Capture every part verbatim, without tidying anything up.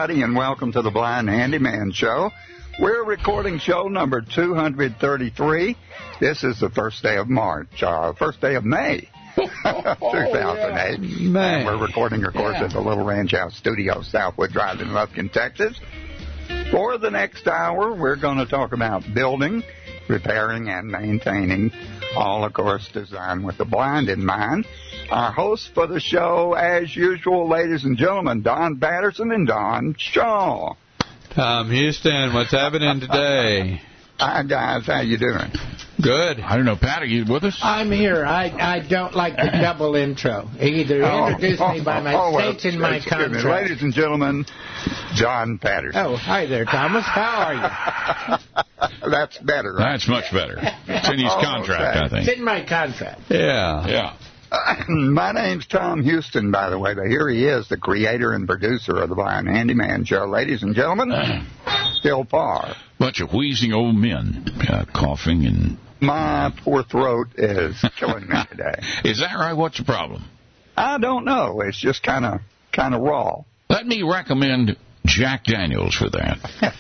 everybody, and welcome to the Blind Handyman Show. We're recording show number two hundred thirty-three. This is the first day of March, uh, first day of May, two thousand eight. Oh, yeah. And we're recording, of course, Yeah. at the Little Ranch House Studio, Southwood Drive in Lufkin, Texas. For the next hour, we're going to talk about building, repairing, and maintaining, all, of course, designed with the blind in mind. Our hosts for the show, as usual, ladies and gentlemen, Don Patterson and Don Shaw. Tom Houston, what's happening today? Hi, guys. How you doing? Good. I don't know, Pat, are you with us? I'm here. I, I don't like the double intro. Either introduce me by my oh, well, states in my excuse me. contract. Ladies and gentlemen, John Patterson. Oh, hi there, Thomas. How are you? That's better. Right? That's much better. It's in his Oh, contract, okay. I think. It's in my contract. Yeah. Yeah. Uh, my name's Tom Houston, by the way, but here he is, the creator and producer of the Blind Handyman Show. Ladies and gentlemen, Bill Parr. Bunch of wheezing old men uh, coughing and... My poor throat is killing me today. Is that right? What's the problem? I don't know. It's just kind of kind of raw. Let me recommend Jack Daniels for that.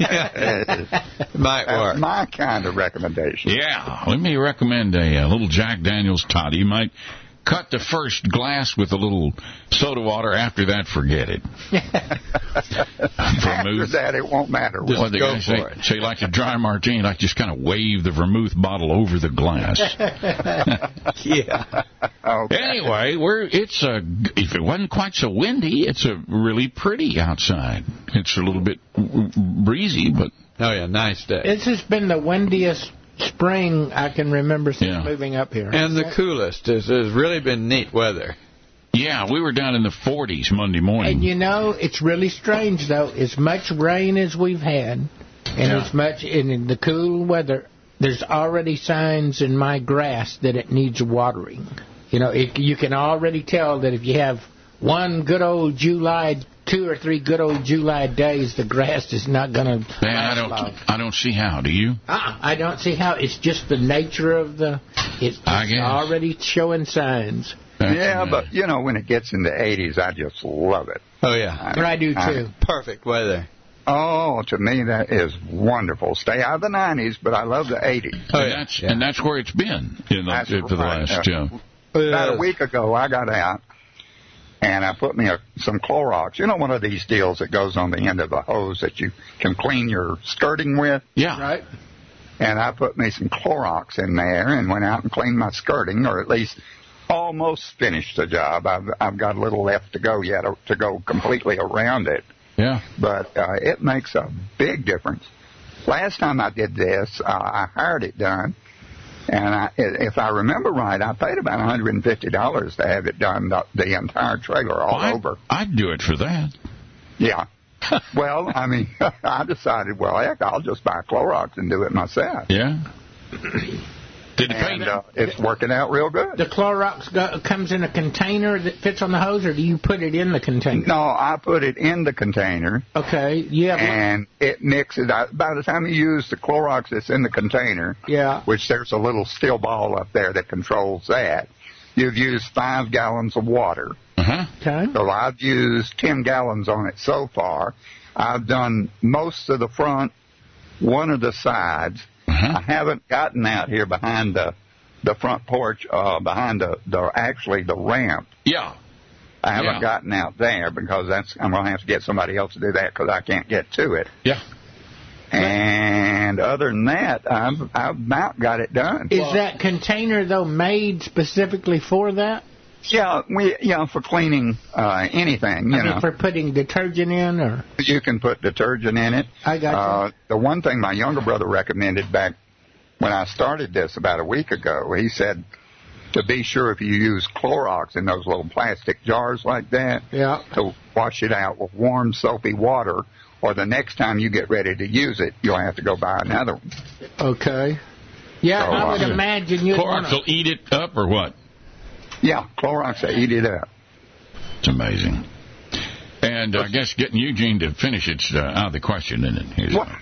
Might That's work. my kind of recommendation. Yeah, let me recommend a, a little Jack Daniels toddy. You might cut the first glass with a little soda water. After that, forget it. After Vermouth. that, it won't matter. What the go guys for say, it. say, like a dry martini, like just kind of wave the vermouth bottle over the glass. Yeah. Okay. Anyway, we're it's a if it wasn't quite so windy, it's a really pretty outside. It's a little bit breezy, but Oh, yeah, nice day. This has been the windiest spring I can remember since Yeah. moving up here. And the coolest. It's, it's really been neat weather. yeah, we were down in the forties Monday morning. And you know, it's really strange, though. As much rain as we've had, and Yeah. as much in the cool weather, there's already signs in my grass that it needs watering. You know, it, you can already tell that if you have one good old July, two or three good old July days, the grass is not going to Man, I don't I don't see how. Do you? Uh-uh, I don't see how. It's just the nature of the... It's I guess. already showing signs. That's Yeah, a- but, you know, when it gets in the eighties, I just love it. Oh, yeah. But I do, I- too. Perfect weather. Oh, to me, that is wonderful. Stay out of the nineties, but I love the eighties. Oh, and yeah. that's yeah. and that's where it's been in the, That's for the right, last. yeah. Uh, About a Yes. week ago, I got out, and I put me a, some Clorox. You know, one of these deals that goes on the end of the hose that you can clean your skirting with? yeah, Right? And I put me some Clorox in there and went out and cleaned my skirting, or at least almost finished the job. I've, I've got a little left to go yet to go completely around it. yeah. But uh, it makes a big difference. Last time I did this, uh, I hired it done. And I, if I remember right, I paid about one hundred fifty dollars to have it done, the, the entire trailer all I'd, over. I'd do it for that. Yeah. Well, I mean, I decided, well, heck, I'll just buy Clorox and do it myself. Yeah. Did it pay? And uh, it's working out real good. The Clorox go, comes in a container that fits on the hose, or do you put it in the container? No, I put it in the container, Okay. Yeah. and it mixes. I, by the time you use the Clorox that's in the container, Yeah. which there's a little steel ball up there that controls that, you've used five gallons of water. Uh-huh. Okay. So I've used ten gallons on it so far. I've done most of the front, one of the sides. Uh-huh. I haven't gotten out here behind the the front porch, uh, behind the, the actually the ramp. Yeah. I haven't Yeah. gotten out there because that's I'm going to have to get somebody else to do that because I can't get to it. Yeah. And other than that, I've I've about got it done. Is that container, though, made specifically for that? Yeah, we yeah for cleaning uh, anything. You I mean, know, for putting detergent in, or? you can put detergent in it. I got you. Uh, the one thing my younger brother recommended back when I started this about a week ago, he said to be sure if you use Clorox in those little plastic jars like that, Yeah. to wash it out with warm soapy water, or the next time you get ready to use it, you'll have to go buy another one. Okay. Yeah, So, I would uh, imagine you'd want Clorox to... will eat it up or what? Yeah, Clorox, they eat it up. It's amazing. And uh, I guess getting Eugene to finish it's uh, out of the question, isn't it? He's- What?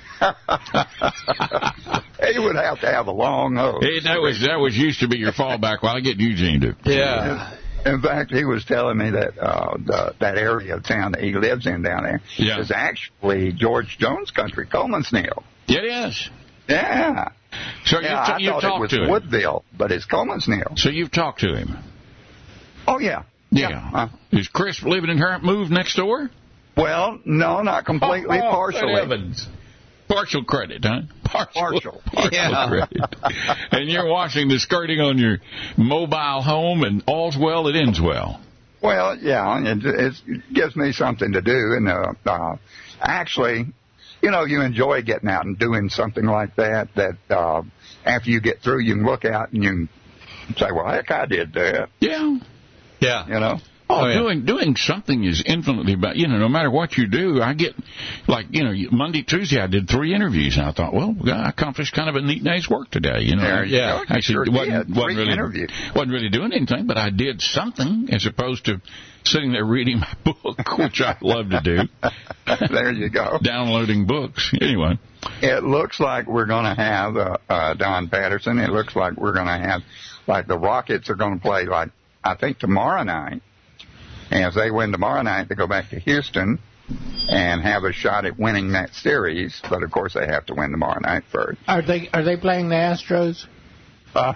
He would have to have a long hose. Hey, that was that was used to be your fallback while I get Eugene to. Yeah. In fact, he was telling me that uh, the, that area of town that he lives in down there Yeah. is actually George Jones' country, Coleman's Mill. It is. Yeah. So yeah, you I t- you thought it talked was to him. Woodville, but it's Coleman's Mill. So you've talked to him. Oh, yeah. Yeah. Uh, Is Chris living in her move next door? well, no, not completely, Oh, partially. good heavens. Partial credit, huh? Partial, Partial. partial Yeah. credit. And you're washing the skirting on your mobile home, and all's well that ends well. Well, yeah, it, it's- it gives me something to do, and uh, uh, actually, you know, you enjoy getting out and doing something like that. That uh, after you get through, you can look out and you can say, "Well, heck, I did that," Yeah. Yeah. you know. Oh, Oh, yeah. doing doing something is infinitely better. You know, no matter what you do, I get, like, you know, Monday, Tuesday, I did three interviews, and I thought, well, I accomplished kind of a neat day's work today. You know, There you yeah. go. You Actually, sure wasn't, did. wasn't Three really interviews. wasn't really doing anything, but I did something as opposed to sitting there reading my book, which I love to do, There you go. downloading books. Anyway, It looks like we're going to have uh, uh, Don Patterson. It looks like we're going to have, like, the Rockets are going to play, like, I think tomorrow night. And if they win tomorrow night, they go back to Houston and have a shot at winning that series. But of course, they have to win tomorrow night first. Are they are they playing the Astros? Uh,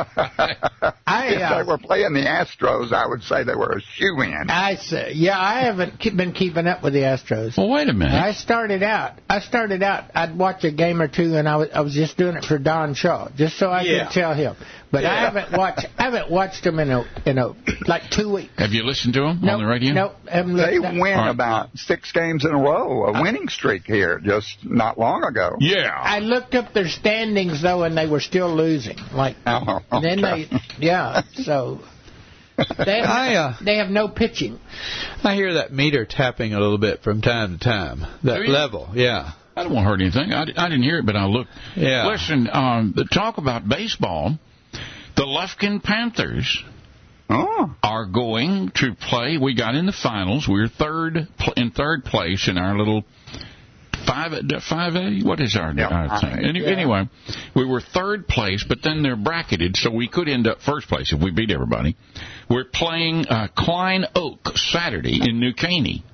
I, if uh, they were playing the Astros, I would say they were a shoe-in. I say, yeah, I haven't ke- been keeping up with the Astros. well, wait a minute. I started out. I started out. I'd watch a game or two, and I was I was just doing it for Don Shaw, just so I Yeah. could tell him. But I Yeah. haven't watched. I haven't watched him in a in a like two weeks. Have you listened to him Nope, on the radio? Nope. haven't They looked at- win All right. about six games in a row, a winning streak here just not long ago. Yeah. I looked up their standings though, and they were still losing. Like Oh, and then okay. they, yeah. So they have, I, uh, they have no pitching. I hear that meter tapping a little bit from time to time. That Do you? level, yeah. I don't want to hurt anything. I, I didn't hear it, but I looked. Yeah. Listen, um, the talk about baseball, the Lufkin Panthers Oh, are going to play. We got in the finals. We're third pl- in third place in our little five five A. What is our, Yeah, our thing? five A. Any, Yeah. Anyway, we were third place, but then they're bracketed, so we could end up first place if we beat everybody. We're playing uh, Klein Oak Saturday in New Caney.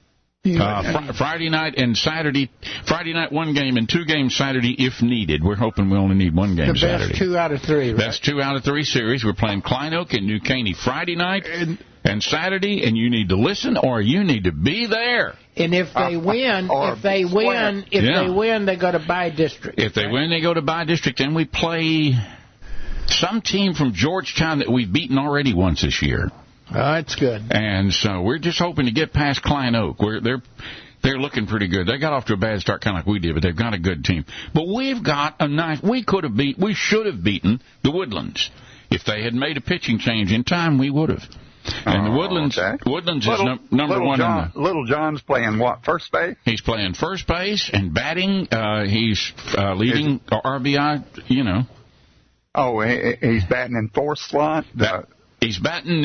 Uh, fr- Friday night and Saturday. Friday night one game and two games Saturday if needed. We're hoping we only need one game The Saturday. best two out of three. Right? That's two out of three series. We're playing Klein Oak and New Caney Friday night and Saturday, and you need to listen or you need to be there. And if they win, Or if they square. win, if Yeah. they win, they go to by district. If they win, they go to By District, and we play some team from Georgetown that we've beaten already once this year. Oh, that's good. And so we're just hoping to get past Klein Oak. We're, they're they're looking pretty good. They got off to a bad start, kind of like we did, but they've got a good team. But we've got a nice. We could have beat. We should have beaten the Woodlands. If they had made a pitching change in time, we would have. And the Oh, Woodlands, okay. Woodlands is Little, num- number little one. John, In the, Little John's playing what, first base? he's playing first base and batting. Uh, he's uh, leading R B I. You know, Oh, he, he's batting in fourth slot. The, he's batting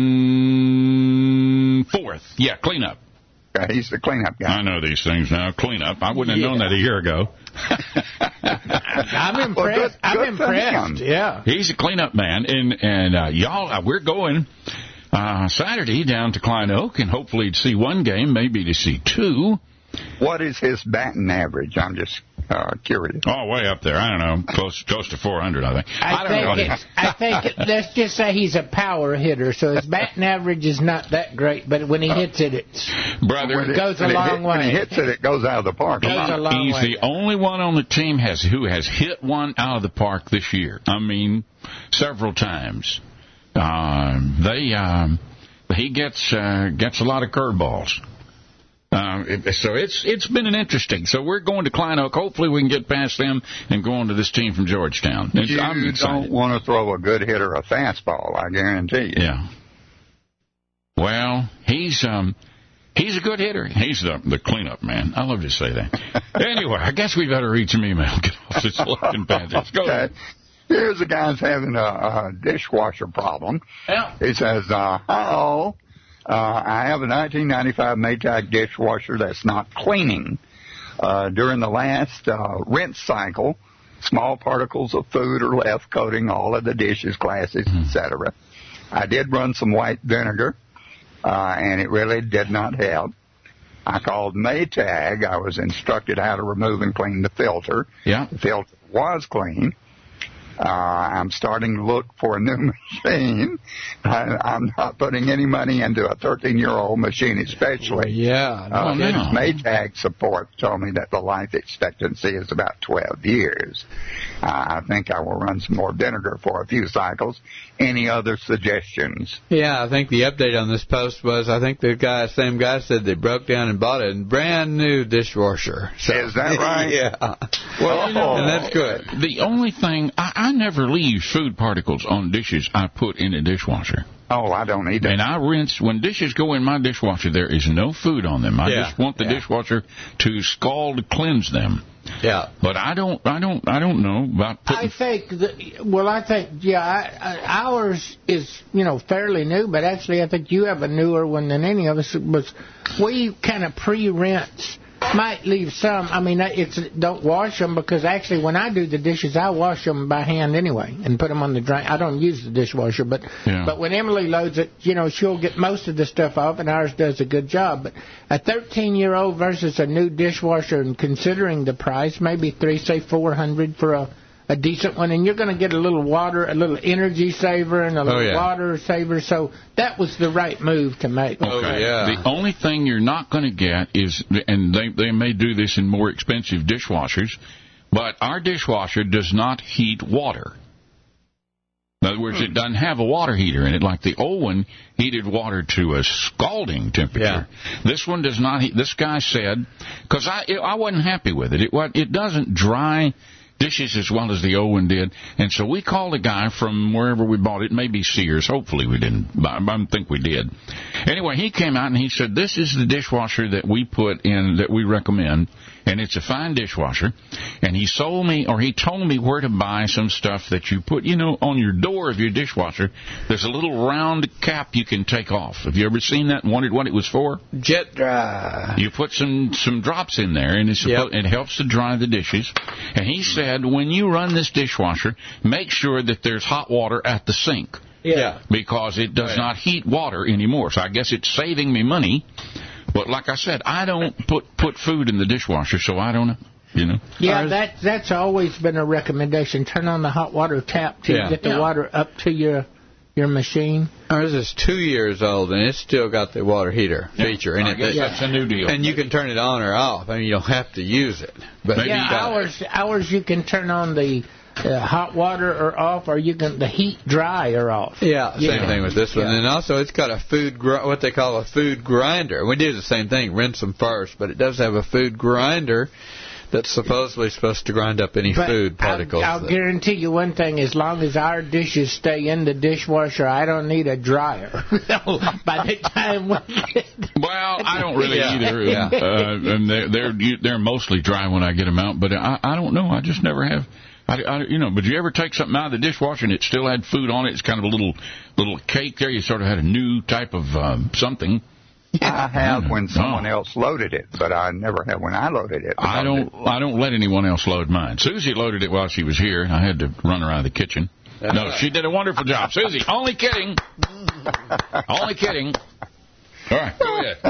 in fourth. Yeah, cleanup. uh, he's the cleanup guy. I know these things now. Cleanup. I wouldn't have known that a year ago. I'm Well, impressed. good- I'm good for impressed. him. Yeah. He's a cleanup man, and and uh, y'all, uh, we're going uh, Saturday down to Klein Oak, and hopefully to see one game, maybe to see two. What is his batting average? I'm just uh, curious. Oh, way up there. I don't know, close close to four hundred, I think. I, don't know. think it's, I think let's just say he's a power hitter, so his batting average is not that great, but when he hits it, it's Brother, When it goes a when long hit- way. When he hits it, it goes out of the park. Goes a long he's way. the only one on the team has who has hit one out of the park this year. I mean, several times. Um, they um, he gets uh, gets a lot of curveballs. Um, it- so it's it's been an interesting. So we're going to Klein Oak. Hopefully we can get past them and go on to this team from Georgetown. It's, You I'm don't excited. want to throw a good hitter a fastball, I guarantee you. Yeah. Well, he's um he's a good hitter. He's the the cleanup man. I love to say that. Anyway, I guess we better read some email. Get off this looking Panthers. Go ahead. Okay. Here's a guy's having a, a dishwasher problem. Yeah. He says, uh, hello, uh, I have a nineteen ninety-five Maytag dishwasher that's not cleaning. Uh, during the last uh, rinse cycle, small particles of food are left coating all of the dishes, glasses, et cetera. I did run some white vinegar, uh, and it really did not help. I called Maytag. I was instructed how to remove and clean the filter. Yeah. The filter was clean. Uh, I'm starting to look for a new machine. I, I'm not putting any money into a thirteen-year-old machine, especially. Yeah. Uh, no. Maytag support told me that the life expectancy is about twelve years. Uh, I think I will run some more vinegar for a few cycles. Any other suggestions? Yeah, I think the update on this post was I think the guy, same guy said they broke down and bought a brand new dishwasher. So, Is that right? Yeah. Well, you know, and that's good. The only thing, I, I never leave food particles on dishes I put in a dishwasher. Oh, I don't need And it. I rinse, when dishes go in my dishwasher, there is no food on them. I Yeah. just want the Yeah. dishwasher to scald cleanse them. Yeah. But I don't, I don't, I don't know about I putting. think, that, well, I think, yeah, I, I, ours is, you know, fairly new, but actually I think you have a newer one than any of us. Was we kind of pre-rinse. Might leave some. I mean, it's don't wash them because actually when I do the dishes, I wash them by hand anyway and put them on the drain. I don't use the dishwasher, but Yeah. but when Emily loads it, you know, she'll get most of the stuff off, and ours does a good job. But a thirteen-year-old versus a new dishwasher, and considering the price, maybe three, say four hundred for a. A decent one, and you're going to get a little water, a little energy saver, and a little Oh, yeah. water saver. So that was the right move to make. Oh, yeah. The only thing you're not going to get is, and they they may do this in more expensive dishwashers, but our dishwasher does not heat water. In other words, it doesn't have a water heater in it like the old one heated water to a scalding temperature. Yeah. This one does not. Heat, this guy said, because I it, I wasn't happy with it. It wa- it doesn't dry dishes as well as the old one did, and so we called a guy from wherever we bought it, maybe Sears. Hopefully we didn't, but I think we did. Anyway, he came out and he said, this is the dishwasher that we put in, that we recommend, and it's a fine dishwasher. And he sold me, or he told me where to buy some stuff that you put, you know, on your door of your dishwasher. There's a little round cap you can take off. Have you ever seen that and wondered what it was for? Jet dry. You put some some drops in there, and it's supposed, Yep. it helps to dry the dishes. And he said, when you run this dishwasher, make sure that there's hot water at the sink, Yeah. because it does Right. not heat water anymore. So I guess it's saving me money. But like I said, I don't put put food in the dishwasher, so I don't know. You know. Yeah, Ours- that that's always been a recommendation. Turn on the hot water tap to Yeah. get the Yeah. water up to your your machine. Ours is two years old, and it's still got the water heater feature in I it. guess that- that's a new deal. And you can turn it on or off. I mean, you don't have to use it. But Maybe Yeah, you got ours ours you can turn on the uh, hot water or off, or you can the heat dry or off. Yeah, same Yeah. thing with this one. Yeah. And also, it's got a food, gr- what they call a food grinder. We do the same thing, rinse them first, but it does have a food grinder that's supposedly supposed to grind up any But food particles. I'll, I'll that- guarantee you one thing: as long as our dishes stay in the dishwasher, I don't need a dryer. By the time we get Well, I don't really Yeah. either. Yeah. Uh, and they're they're you- they're mostly dry when I get them out, but I I don't know. I just never have. I, I, you know, but you ever take something out of the dishwasher and it still had food on it? It's kind of a little little cake there. You sort of had a new type of um, something. I have when Oh. someone else loaded it, but I never have when I loaded it. I don't I don't let anyone else load mine. Susie loaded it while she was here, and I had to run around the kitchen. No, she did a wonderful job. Susie, only kidding. Only kidding. All right, go ahead.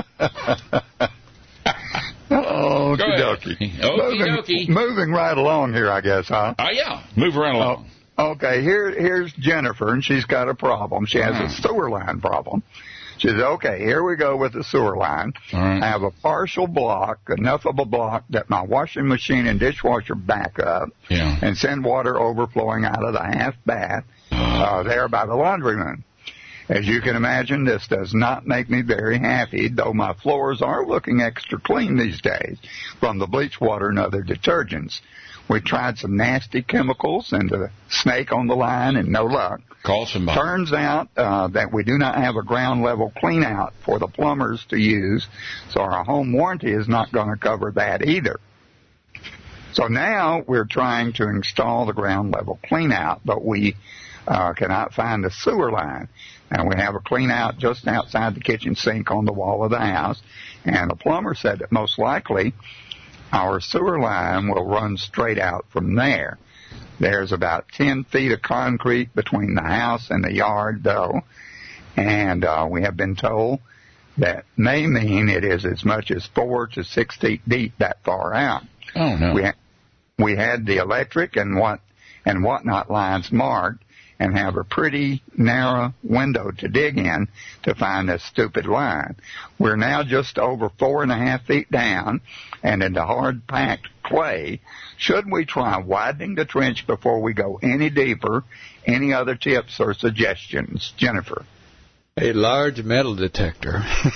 Oh, Go ahead. okie Okie dokie. Moving, moving right along here, I guess, huh? Oh, yeah. Move right along. Oh, okay, here, here's Jennifer, and she's got a problem. She has Uh-huh. a sewer line problem. She says, okay, here we go with the sewer line. All right. I have a partial block, enough of a block that my washing machine and dishwasher back up Yeah. and send water overflowing out of the half bath uh, there by the laundry room. As you can imagine, this does not make me very happy, though my floors are looking extra clean these days from the bleach water and other detergents. We tried some nasty chemicals and a snake on the line and no luck. Call somebody. Turns out uh, that we do not have a ground level clean out for the plumbers to use, so our home warranty is not going to cover that either. So now we're trying to install the ground level clean out, but we uh, cannot find the sewer line. And we have a clean out just outside the kitchen sink on the wall of the house. And the plumber said that most likely our sewer line will run straight out from there. There's about ten feet of concrete between the house and the yard, though, and uh, we have been told that may mean it is as much as four to six feet deep that far out. Oh, no. We, ha- we had the electric and what and whatnot lines marked and have a pretty narrow window to dig in to find this stupid line. We're now just over four and a half feet down and into hard-packed clay. Should we try widening the trench before we go any deeper? Any other tips or suggestions? Jennifer. A large metal detector.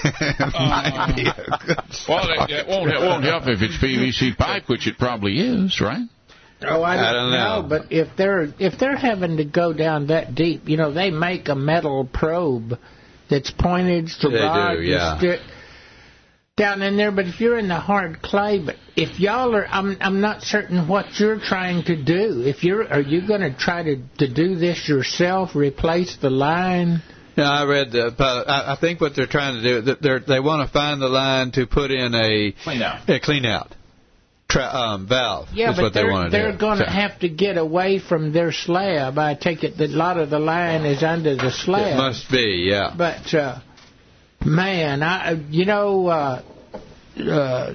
Might be a good Well, it, it, won't, it won't help if it's P V C pipe, which it probably is, right? Oh, I don't, I don't know. know. But if they're if they're having to go down that deep, you know, they make a metal probe that's pointed to They rod do, yeah. stick down in there. But if you're in the hard clay, but if y'all are, I'm I'm not certain what you're trying to do. If you're, are you going to try to to do this yourself? Replace the line? No, I read the. I I think what they're trying to do, they they want to find the line to put in a Clean out. a clean out tra- um, valve. Yeah, is but what they they're, want to they're do. going to So, have to get away from their slab. I take it that a lot of the line is under the slab. it must be, yeah. But uh, man, I you know. Uh, Uh,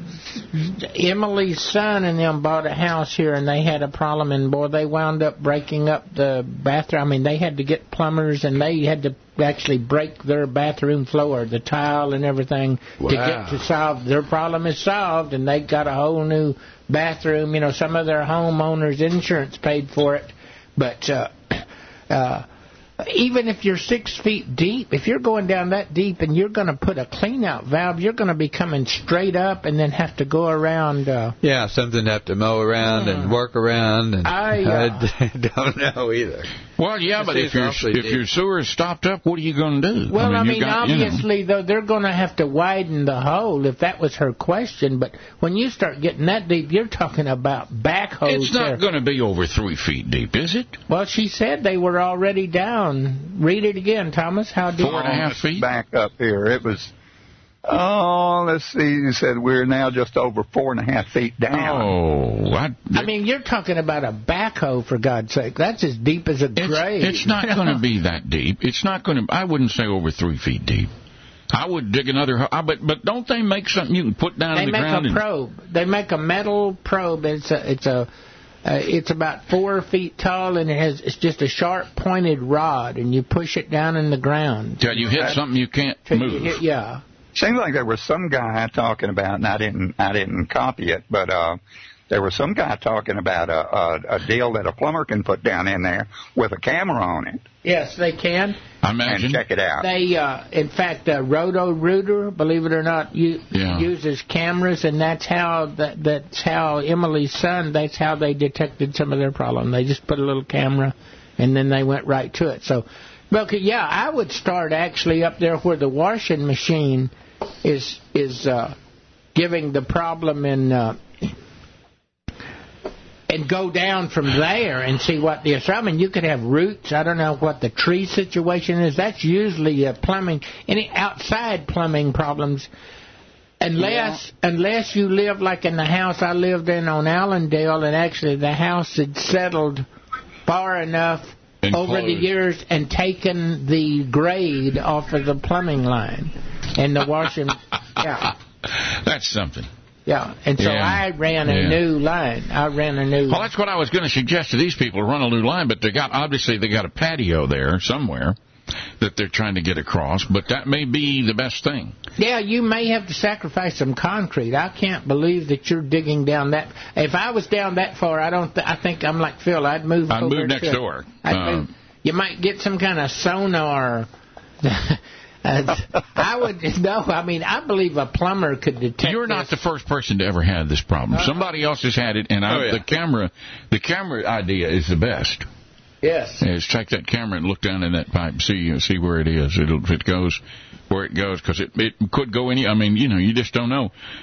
Emily's son and them bought a house here, and they had a problem, and boy, they wound up breaking up the bathroom. I mean, they had to get plumbers, and they had to actually break their bathroom floor, the tile and everything, Wow. to get to solve their problem is solved, and they got a whole new bathroom. You know, some of their homeowners' insurance paid for it, but uh, uh, even if you're six feet deep, if you're going down that deep and you're going to put a clean-out valve, you're going to be coming straight up and then have to go around. Uh, Yeah, something to have to mow around and work around, and I, uh, I don't know either. Well, yeah, but This if is your awfully if deep. your sewer is stopped up, what are you going to do? well, I you mean, got- you know. obviously, though, they're going to have to widen the hole, if that was her question. But when you start getting that deep, you're talking about backhoes. It's not there. going to be over three feet deep, is it? Well, she said they were already down. Read it again, Thomas. How deep? Four and a half Let's feet? Back up here. It was, oh, let's see. You said we're now just over four and a half feet down. Oh, I, I mean, you're talking about a backhoe, for God's sake. That's as deep as a it's, grave. it's not going to be that deep. It's not going to. I wouldn't say over three feet deep. I would dig another. ho- I, but but don't they make something you can put down They in the make ground? a and- probe. They make a metal probe. It's a, it's a, uh, it's about four feet tall, and it has it's just a sharp pointed rod, and you push it down in the ground. Till you hit something you can't Till you move. hit- yeah. Seems like there was some guy talking about, and I didn't, I didn't copy it, but uh, there was some guy talking about a, a, a deal that a plumber can put down in there with a camera on it Yes, they can. I imagine. and check it out. They, uh, in fact, uh, Roto-Rooter, believe it or not, u- Yeah. uses cameras, and that's how that, that's how Emily's son. That's how they detected some of their problem. They just put a little camera, and then they went right to it. So, well, yeah, I would start actually up there where the washing machine is is uh, giving the problem in. Uh, and go down from there and see what the I mean, you could have roots. I don't know what the tree situation is. That's usually uh, plumbing. Any outside plumbing problems, unless yeah. unless you live like in the house I lived in on Allendale, and actually the house had settled far enough And over closed. the years and taken the grade off of the plumbing line and the washing. yeah. That's something. Yeah, and so Yeah. I ran a Yeah. new line. I ran a new. Well, that's what I was going to suggest to these people, run a new line, but they got obviously they got a patio there somewhere that they're trying to get across, but that may be the best thing. Yeah, you may have to sacrifice some concrete. I can't believe that you're digging down that. If I was down that far, I don't. Th- I think I'm like Phil. I'd move. I'd over move next to, door. I'd Um, move, you might get some kind of sonar. Uh, I would no. I mean, I believe a plumber could detect. You're not the this. first person to ever have this problem. Somebody else has had it, and I, Oh, yeah. the camera, the camera idea is the best. Yes. Is take that camera and look down in that pipe, and see see where it is. It'll if it goes where it goes, because it it could go any. I mean, you know, you just don't know.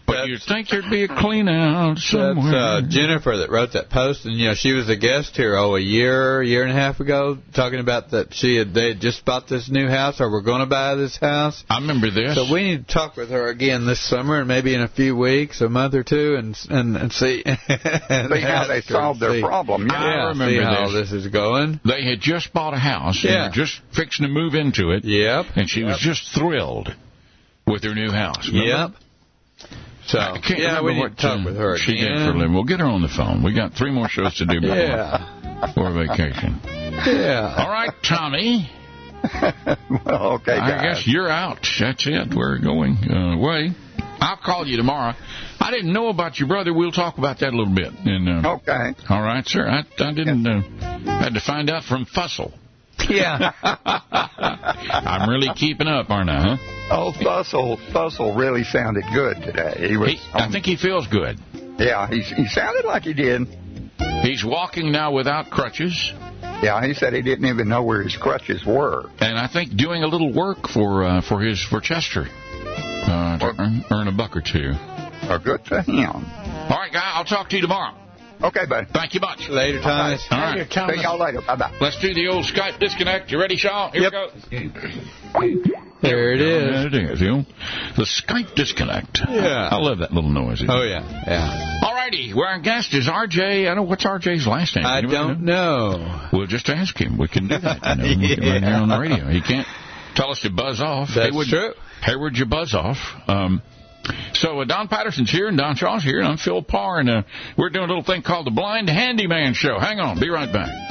But you'd think there'd be a clean out somewhere. That's uh, Jennifer that wrote that post, and you know she was a guest here oh a year, year and a half ago, talking about that she had they had just bought this new house, or were going to buy this house. I remember this. So we need to talk with her again this summer, and maybe in a few weeks, a month or two, and and, and see See how they solved their see, problem. I Yeah, remember see how this. this is going. They had just bought a house, Yeah. and were just fixing to move into it. Yep. And she yep. was just thrilled with her new house. Remember? Yep. So, I can't yeah, remember we need what to talk uh, with her she again. did for a living. We'll get her on the phone. We got three more shows to do before, Yeah. before vacation. Yeah. All right, Tommy. Well, okay, I guys. guess you're out. That's it. We're going uh, away. I'll call you tomorrow. I didn't know about your brother. We'll talk about that a little bit. And, uh, Okay. all right, sir. I, I didn't. Uh, had to find out from Fussell. Yeah. I'm really keeping up, aren't I? Huh? Oh, Fussell, Fussell really sounded good today. He was. He, I think he feels good. Yeah, he he sounded like he did. He's walking now without crutches, Yeah, he said he didn't even know where his crutches were. and I think doing a little work for uh, for his for Chester uh, to earn, earn a buck or two. Oh, good for him. All right, guy. I'll talk to you tomorrow. Okay, buddy. Thank you much. Later, Thomas. All right. Later, Thomas. See y'all later. Bye bye. Let's do the old Skype disconnect. You ready, Shaw? Here Yep. we go. There it is. There it is. You know, the Skype disconnect. Yeah. I love that little noise. Oh, yeah. Yeah. All righty. Well, our guest is R J. I don't know what's R J's last name. I Anybody don't know. We'll just ask him. We can do that. You know? We can Yeah. right here on the radio. He can't tell us to buzz off. That's Haywood, true. Hayward, you buzz off. Um, so uh, Don Patterson's here and Don Shaw's here, and I'm Phil Parr, and uh, we're doing a little thing called the Blind Handyman Show. Hang on. Be right back.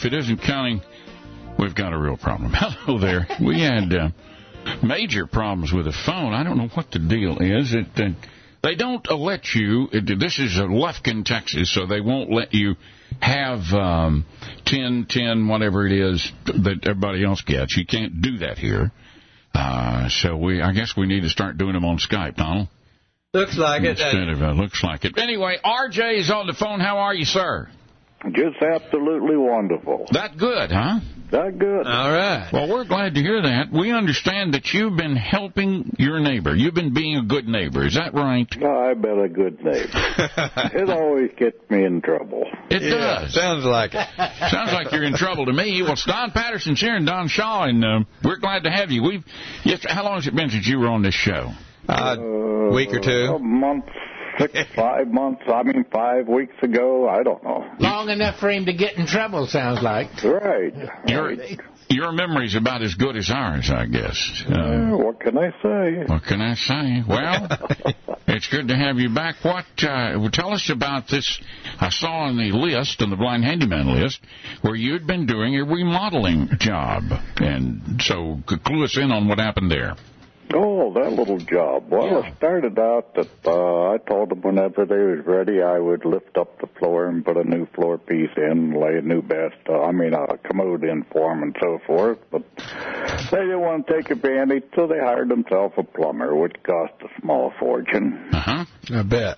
if it isn't counting, we've got a real problem. Hello there. We had uh, major problems with the phone. I don't know what the deal is. It, uh, they don't let you, it, this is uh, Lufkin, Texas, so they won't let you have um, ten, ten, whatever it is that everybody else gets. You can't do that here. Uh, so we, I guess we need to start doing them on Skype, Donald. Looks like it. Instead of, uh, looks like it. Anyway, R J is on the phone. How are you, sir? Just absolutely wonderful. That good, huh? That good. All right. Well, we're glad to hear that. We understand that you've been helping your neighbor. You've been being a good neighbor. Is that right? No, I've been a good neighbor. It always gets me in trouble. It Yeah, does. sounds like it. Sounds like you're in trouble to me. Well, it's Don Patterson's here and Don Shaw, and uh, we're glad to have you. We've. Yes, how long has it been since you were on this show? Uh, Uh, week or two. A month, six, five months. I mean, five weeks ago. I don't know. Long enough for him to get in trouble, sounds like. Right. Your right. your memory's about as good as ours, I guess. Uh, Uh, what can I say? what can I say? Well, it's good to have you back. What? Uh, well, tell us about this. I saw on the list, on the blind handyman list, where you'd been doing a remodeling job, and so clue us in on what happened there. Oh, that little job. Well, Yeah. it started out that uh, I told them whenever they was ready, I would lift up the floor and put a new floor piece in, lay a new bathtub, I mean, a commode in for them and so forth. But they didn't want to take advantage, so they hired themselves a plumber, which cost a small fortune. Uh-huh. I bet.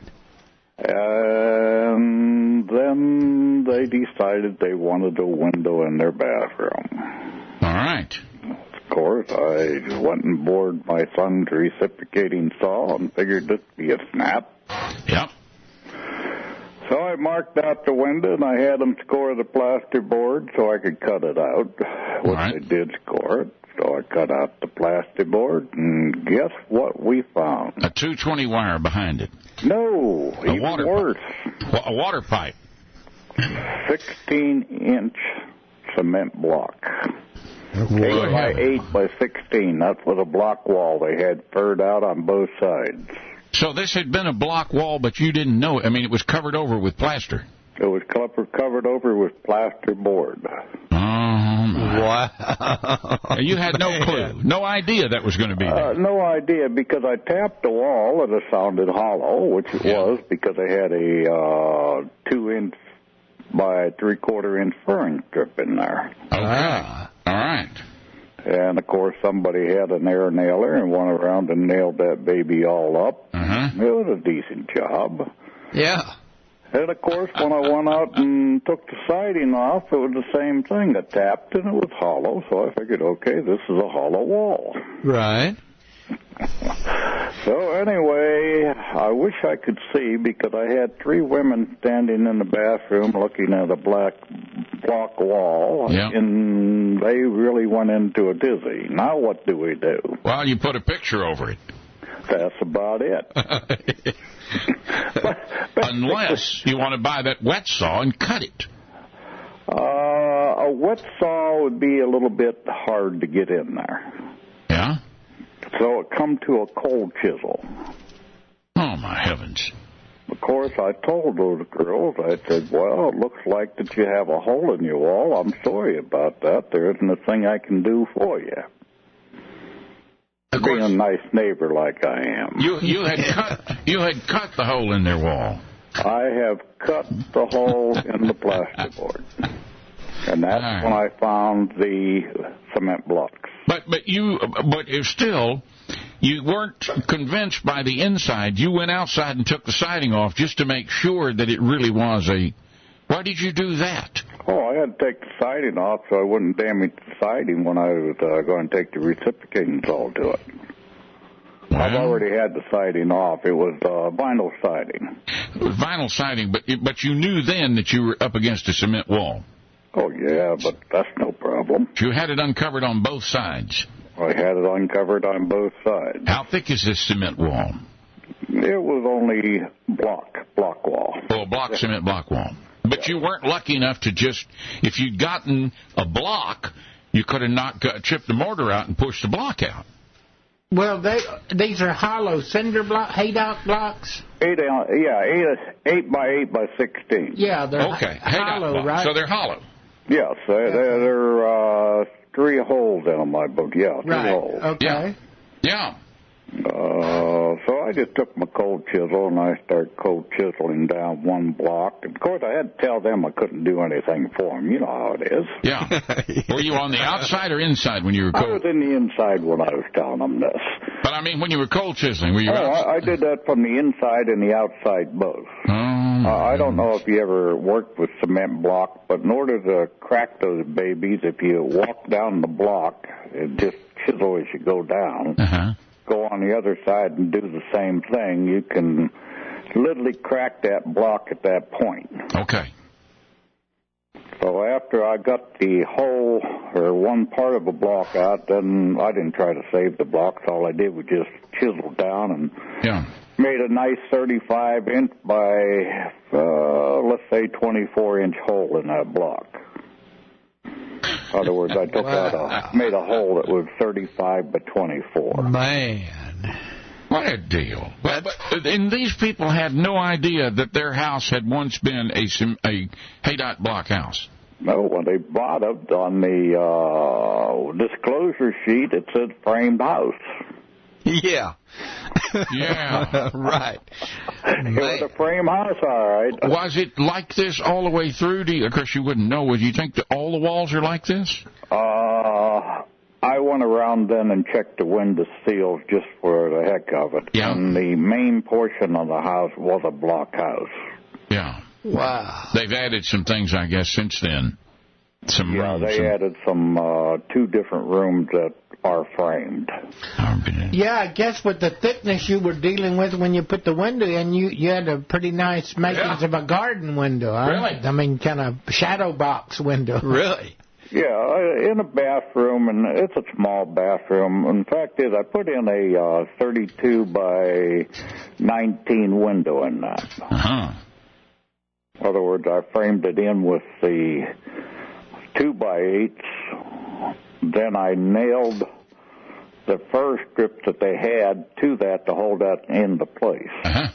And then they decided they wanted a window in their bathroom. All right. Of course, I went and bored my son's reciprocating saw and figured it'd be a snap. Yep. So I marked out the window, and I had them score the plasterboard so I could cut it out, which right. they did score it. So I cut out the plasterboard, and guess what we found? A two twenty wire behind it. No, A even water worse. Wa- A water pipe. sixteen-inch cement block. Eight Good by heavens. eight by sixteen. That was a block wall they had furred out on both sides. So this had been a block wall, but you didn't know it. I mean, it was covered over with plaster. It was covered covered over with plasterboard. Oh, my. Wow. You had no clue, no idea that was going to be Uh, there. no idea, because I tapped the wall and it sounded hollow, which it Yeah. was because I had a uh, two-inch by three-quarter-inch furring strip in there. Okay. Ah. All right. And, of course, somebody had an air nailer and went around and nailed that baby all up. Uh-huh. It was a decent job. Yeah. And, of course, when I went out and took the siding off, it was the same thing. I tapped and it was hollow, so I figured, okay, this is a hollow wall. Right. So anyway, I wish I could see, because I had three women standing in the bathroom looking at a black block wall, Yeah. and they really went into a dizzy. Now what do we do? Well, you put a picture over it. That's about it. Unless you want to buy that wet saw and cut it. Uh, a wet saw would be a little bit hard to get in there. Yeah? So it come to a cold chisel. Oh, my heavens. Of course, I told those girls, I said, well, it looks like that you have a hole in your wall. I'm sorry about that. There isn't a thing I can do for you. Of Being a course, nice neighbor like I am. you you had cut you had cut the hole in their wall. I have cut the hole in the plasterboard. And that's All right. when I found the cement blocks. But but you but if still you weren't convinced by the inside. You went outside and took the siding off just to make sure that it really was a. Why did you do that? Oh, I had to take the siding off so I wouldn't damage the siding when I was uh, going to take the reciprocating saw to it. I've Well, already had the siding off. It was uh, vinyl siding. vinyl siding, but but you knew then that you were up against a cement wall. Oh, yeah, but that's no problem. You had it uncovered on both sides. I had it uncovered on both sides. How thick is this cement wall? It was only block, block wall. Oh, a block cement block wall. But you weren't lucky enough to just, if you'd gotten a block, you could have not got, chipped the mortar out and pushed the block out. Well, they these are hollow cinder block, haydock blocks. Eight, yeah, eight, eight by eight by sixteen. Yeah, they're Okay, hey, hollow, block. right? So they're hollow. Yes, they, Okay. there there are uh, three holes in them, I believe. Yeah, three Right. holes. Okay. Yeah. Uh, so I just took my cold chisel and I started cold chiseling down one block. And of course, I had to tell them I couldn't do anything for them. You know how it is. Yeah. Were you on the outside or inside when you were I cold? was in the inside when I was telling them this. But I mean, when you were cold chiseling, were you Oh, outside? I, I did that from the inside and the outside both. Oh, Uh, I don't know if you ever worked with cement block, but in order to crack those babies, if you walk down the block, it just chisel as you go down. Uh-huh. Go on the other side and do the same thing, you can literally crack that block at that point. Okay. So after I got the whole or one part of a block out, then I didn't try to save the blocks. All I did was just chisel down and Yeah. made a nice thirty-five inch by, uh, let's say, twenty-four inch hole in that block. In other words, I took Wow. out a, made a hole that was thirty-five by twenty-four. Man. What a deal. But, but, and these people had no idea that their house had once been a, sim- a Haydot block house. No, when they bought it on the uh, disclosure sheet, it said framed house. Yeah. Yeah. Right. It was a frame house, all right. Was it like this all the way through? Do you, of course, you wouldn't know. Would you think that all the walls are like this? Uh, I went around then and checked the window seals just for the heck of it. Yeah. And the main portion of the house was a block house. Yeah. Wow. They've added some things, I guess, since then. Some Yeah, rooms. they and- added some uh, two different rooms that are framed. Yeah, I guess with the thickness you were dealing with when you put the window in, you, you had a pretty nice makings Yeah. of a garden window. Huh? Really? I mean, kind of shadow box window. Really? Yeah, in a bathroom, and it's a small bathroom. In fact, is I put in a uh, thirty-two by nineteen window in that. Uh-huh. In other words, I framed it in with the two by eights. Then I nailed the fur strip that they had to that to hold that into place. Uh-huh.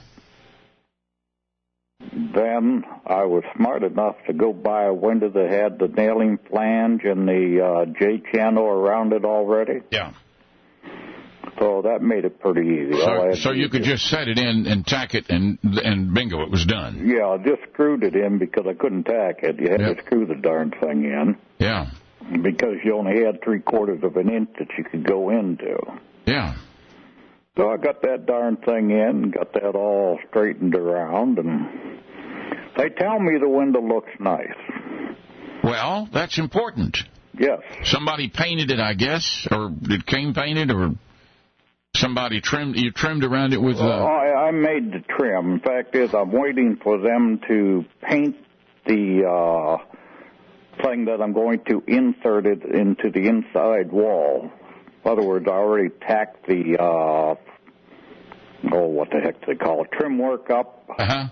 Then I was smart enough to go buy a window that had the nailing flange and the uh, J channel around it already. Yeah. So that made it pretty easy. All I So, had so to you do could was- just set it in and tack it, and and bingo, it was done. Yeah, I just screwed it in because I couldn't tack it. You had Yep. to screw the darn thing in Yeah. because you only had three quarters of an inch that you could go into. Yeah. So I got that darn thing in, got that all straightened around, and they tell me the window looks nice. Well, that's important. Yes. Somebody painted it, I guess, or it came painted, or somebody trimmed. You trimmed around it with. Uh, Uh, I, I made the trim. In fact, is I'm waiting for them to paint the uh, thing that I'm going to insert it into the inside wall. In other words, I already tacked the uh, oh, what the heck do they call it? Trim work up, uh huh.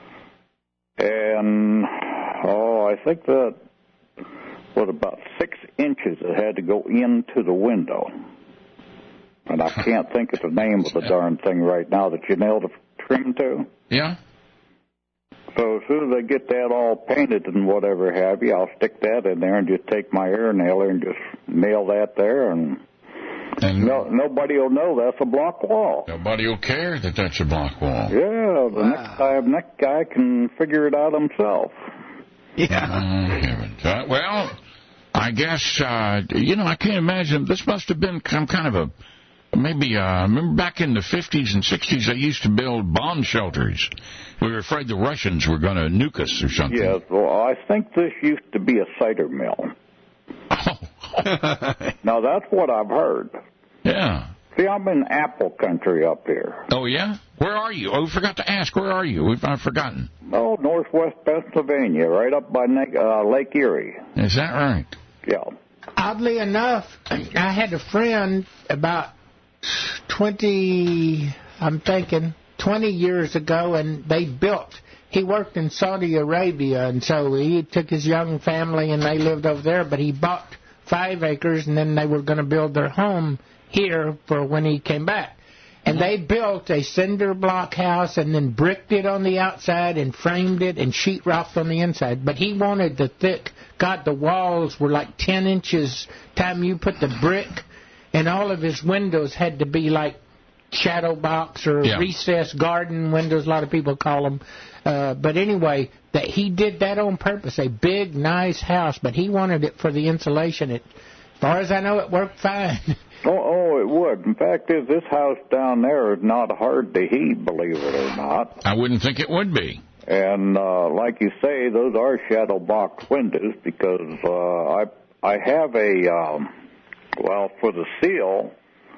and oh, I think that was about six inches that had to go into the window. And I can't think of the name of the darn thing right now that you nailed the trim to. Yeah. So as soon as I get that all painted and whatever have you, I'll stick that in there and just take my air nailer and just nail that there, and And no, nobody will know that's a block wall. nobody will care that that's a block wall. Yeah, the Wow. next guy, next guy can figure it out himself. Yeah. Oh, heavens. Uh, well, I guess, uh, you know, I can't imagine. This must have been some kind of a, maybe, uh, remember back in the fifties and sixties, they used to build bomb shelters. We were afraid the Russians were going to nuke us or something. Yes, well, I think this used to be a cider mill. Oh, Now, that's what I've heard. yeah. See, I'm in apple country up here. Oh, yeah? Where are you? Oh, we forgot to ask. Where are you? We've, I've forgotten. Oh, northwest Pennsylvania, right up by uh, Lake Erie. Is that right? Yeah. Oddly enough, I had a friend about twenty, I'm thinking, twenty years ago, and they built, he worked in Saudi Arabia, and so he took his young family and they lived over there, but he bought five acres, and then they were going to build their home here for when he came back. And they built a cinder block house and then bricked it on the outside and framed it and sheetrocked on the inside. But he wanted the thick, God, the walls were like ten inches time you put the brick, and all of his windows had to be like shadow box or yeah. recessed garden windows, a lot of people call them. Uh, but anyway, that he did that on purpose, a big, nice house, but he wanted it for the insulation. It, as far as I know, it worked fine. Oh, oh, it would. In fact, is this house down there is not hard to heat, believe it or not. I wouldn't think it would be. And uh, like you say, those are shadow box windows because uh, I I have a um, well for the seal.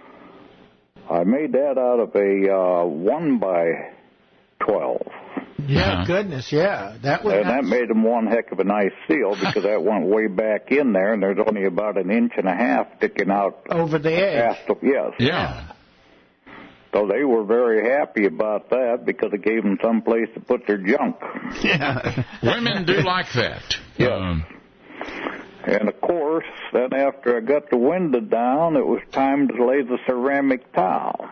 I made that out of a uh, one by twelve. Yeah, Uh-huh. goodness, yeah. That was And nice. that made them one heck of a nice seal because that went way back in there, and there's only about an inch and a half sticking out over the edge. past the, yes. Yeah. So they were very happy about that because it gave them some place to put their junk. Yeah. Women do like that. Yes. Um, And, of course, then after I got the window down, it was time to lay the ceramic tile.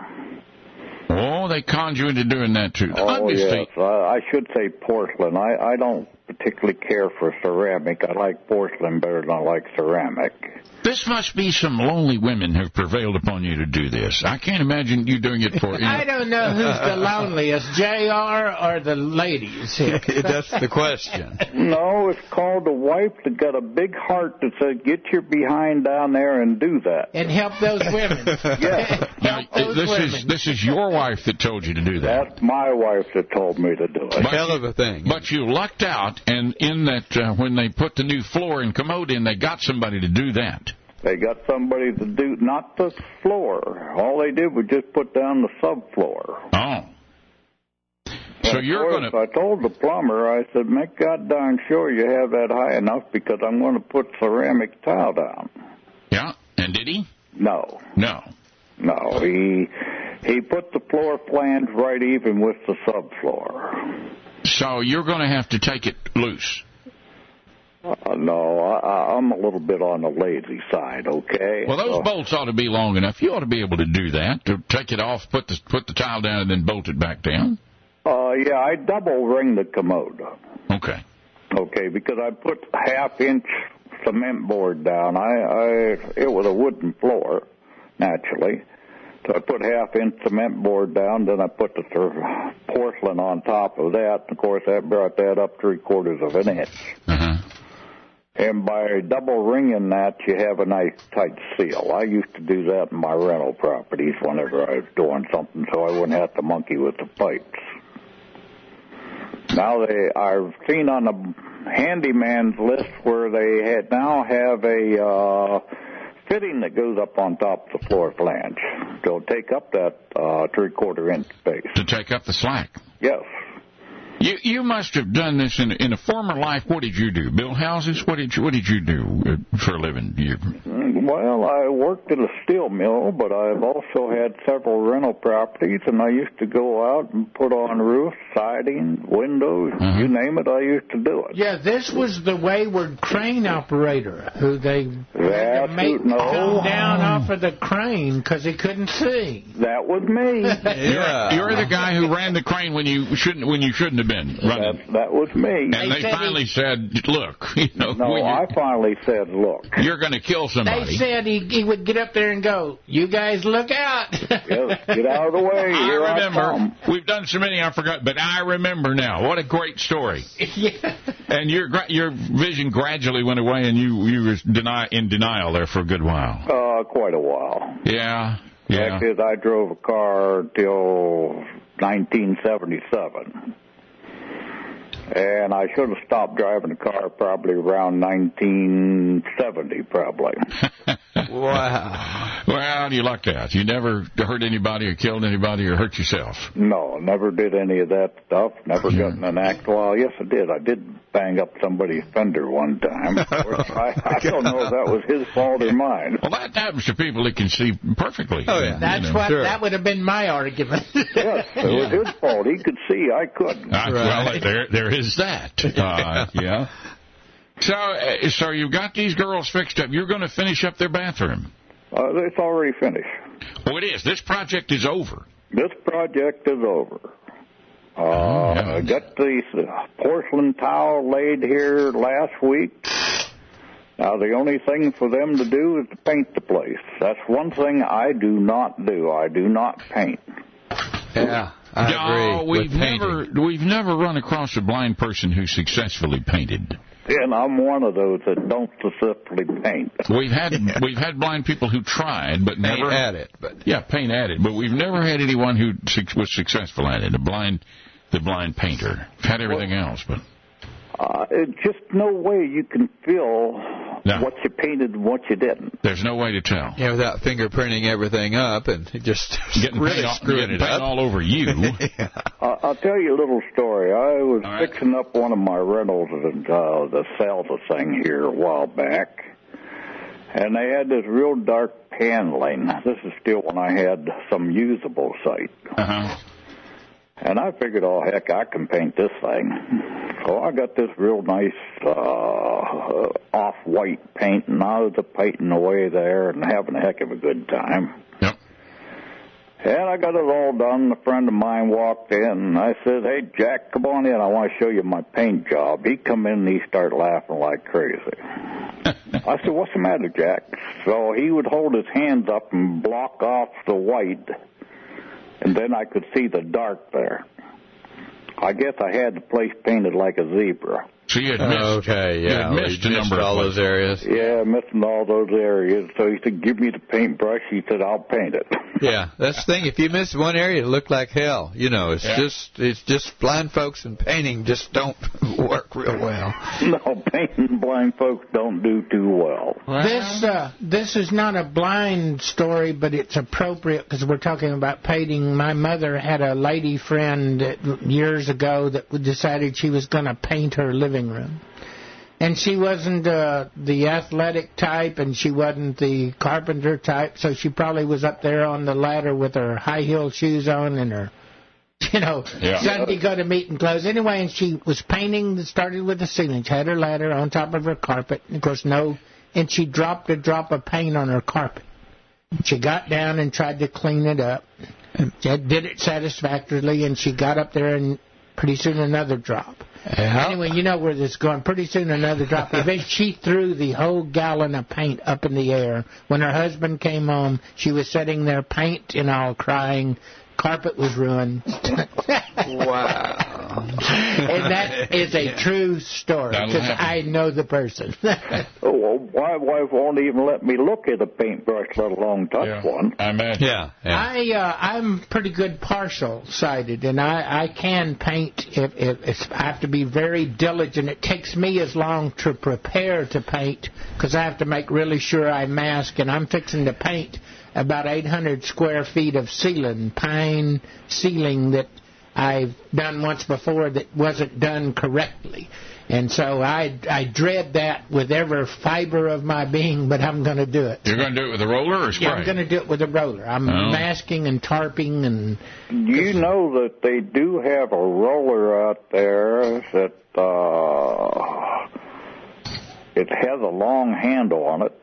oh, they conned you into doing that, too. Oh, Obviously, yes. I, I should say porcelain. I, I don't particularly care for ceramic. I like porcelain better than I like ceramic. this must be some lonely women who have prevailed upon you to do this. I can't imagine you doing it for... You know, I don't know who's the loneliest, J R or the ladies here. That's the question. No, it's called a wife that got a big heart that said, get your behind down there and do that. And help those women. Yes. now, help those this women. is this is your wife that told you to do that. That's my wife that told me to do it. But Hell you- of a thing. But you lucked out, and in that, uh, when they put the new floor and commode in, they got somebody to do that. They got somebody to do, not the floor. All they did was just put down the subfloor. Oh. So Of you're course, going to... I told the plumber, I said, make God darn sure you have that high enough because I'm going to put ceramic tile down. Yeah, and did he? No, No. no. He he put the floor flange right even with the subfloor. So you're going to have to take it loose. Uh, no, I, I- I'm a little bit on the lazy side, okay? Well, those So- bolts ought to be long enough. You ought to be able to do that, to take it off, put the put the tile down, and then bolt it back down. Uh, yeah, I double ring the commode. Okay. Okay, because I put half inch cement board down. I, I it was a wooden floor, naturally. So I put half inch cement board down, then I put the th- porcelain on top of that. Of course, that brought that up three quarters of an inch. Uh-huh. And by double ringing that, you have a nice tight seal. I used to do that in my rental properties whenever I was doing something, so I wouldn't have to monkey with the pipes. Now they, I've seen on the handyman's list where they had now have a uh, fitting that goes up on top of the floor flange. So take up that uh, three-quarter inch space. To take up the slack. Yes. You you must have done this in in a former life. What did you do? Build houses? What did you What did you do uh, for a living? You, Well, I worked at a steel mill, but I've also had several rental properties, and I used to go out and put on roofs, siding, windows, Uh-huh. you name it, I used to do it. Yeah, this was the wayward crane operator who they had That's to make who- no. come down off of the crane because he couldn't see. That was me. Yeah. You're the guy who ran the crane when you shouldn't when you shouldn't have been running. that, that was me. And They they said finally said, "Look, you know, No, when I you're, finally said, look. you're going to kill They somebody." said he, he would get up there and go, "You guys look out." Yes, get out of the way. Here I I remember. come. We've done so many I forgot, but I remember now. What a great story! Yeah. And your gra- your vision gradually went away, and you you were deny in denial there for a good while. Uh, quite a while. Yeah, yeah. Fact is, I drove a car till nineteen seventy-seven. And I should have stopped driving the car probably around nineteen seventy, probably. Wow. Well, you lucked out. You never hurt anybody or killed anybody or hurt yourself. No, never did any of that stuff. Never got in an act. Well, yes, I did. I did bang up somebody's fender one time. Of course, I, I don't know if that was his fault or mine. Well, that happens to people that can see perfectly. Oh, yeah. That's You know. what Sure. that would have been my argument. Yes, it was his fault. He could see. I couldn't. Uh, Well, there, there is that. Uh, yeah. So, uh, so you've got these girls fixed up. You're going to finish up their bathroom. Uh, it's already finished. Oh, it is. This project is over. this project is over. Uh, Oh, yeah. I got the porcelain tile laid here last week. Now, the only thing for them to do is to paint the place. That's one thing I do not do. I do not paint. Yeah, I No, agree. we've with never painting. we've never run across a blind person who successfully painted. And I'm one of those that don't specifically paint. We've had we've had blind people who tried, but Paint never at it, but Yeah, paint at it, but we've never had anyone who su- was successful at it. A blind, the blind painter. We've had everything else, but Uh, it's just no way you can feel No. what you painted and what you didn't. there's no way to tell. yeah, without fingerprinting everything up and just Getting really paint, all, screwing getting it paint up. all over you. yeah. Uh, I'll tell you a little story. I was All right. fixing up one of my rentals and uh, to sell the thing here a while back, and they had this real dark paneling. This is still when I had some usable site. Uh-huh. And I figured, oh, heck, I can paint this thing. So I got this real nice uh, off-white paint, and I was painting away there and having a heck of a good time. Yep. And I got it all done. A friend of mine walked in, and I said, hey, Jack, come on in. I want to show you my paint job. He come in, and he started laughing like crazy. I said, what's the matter, Jack? So he would hold his hands up and block off the white, and then I could see the dark there. I guess I had the place painted like a zebra. So you had missed, Okay, you yeah. had missed a number all of those places. areas. Yeah, missing all those areas. So he said, give me the paintbrush. He said, I'll paint it. Yeah, that's the thing. If you miss one area, it look like hell. You know, it's Yeah. just it's just blind folks and painting just don't work real well. No, painting blind folks don't do too well. This uh, this is not a blind story, but it's appropriate because we're talking about painting. My mother had a lady friend that, years ago that decided she was going to paint her living room. And she wasn't uh, the athletic type, and she wasn't the carpenter type, so she probably was up there on the ladder with her high-heel shoes on and her, you know, Yeah. Sunday go-to-meeting clothes. Anyway, and she was painting, started with the ceiling. She had her ladder on top of her carpet, and of course, no, and she dropped a drop of paint on her carpet. She got down and tried to clean it up. She did it satisfactorily, and she got up there, and pretty soon another drop. Yeah. Anyway, you know where this is going. Pretty soon another drop. Eventually, she threw the whole gallon of paint up in the air. When her husband came home, she was sitting there, paint and all, crying. Carpet was ruined. Wow. And that is a true story That'll because happen. I know the person. Oh, well, my wife won't even let me look at a paintbrush, let alone touch Yeah. one. I imagine. Yeah. yeah. I uh, I'm pretty good partial sighted, and I, I can paint if, if, if I have to be very diligent. It takes me as long to prepare to paint because I have to make really sure I mask, and I'm fixing to paint about eight hundred square feet of ceiling, pine ceiling that I've done once before that wasn't done correctly. And so I, I dread that with every fiber of my being, but I'm going to do it. You're going to do it with a roller or spray? Yeah, I'm going to do it with a roller. I'm Oh. masking and tarping and... You know that they do have a roller out there that uh, it has a long handle on it,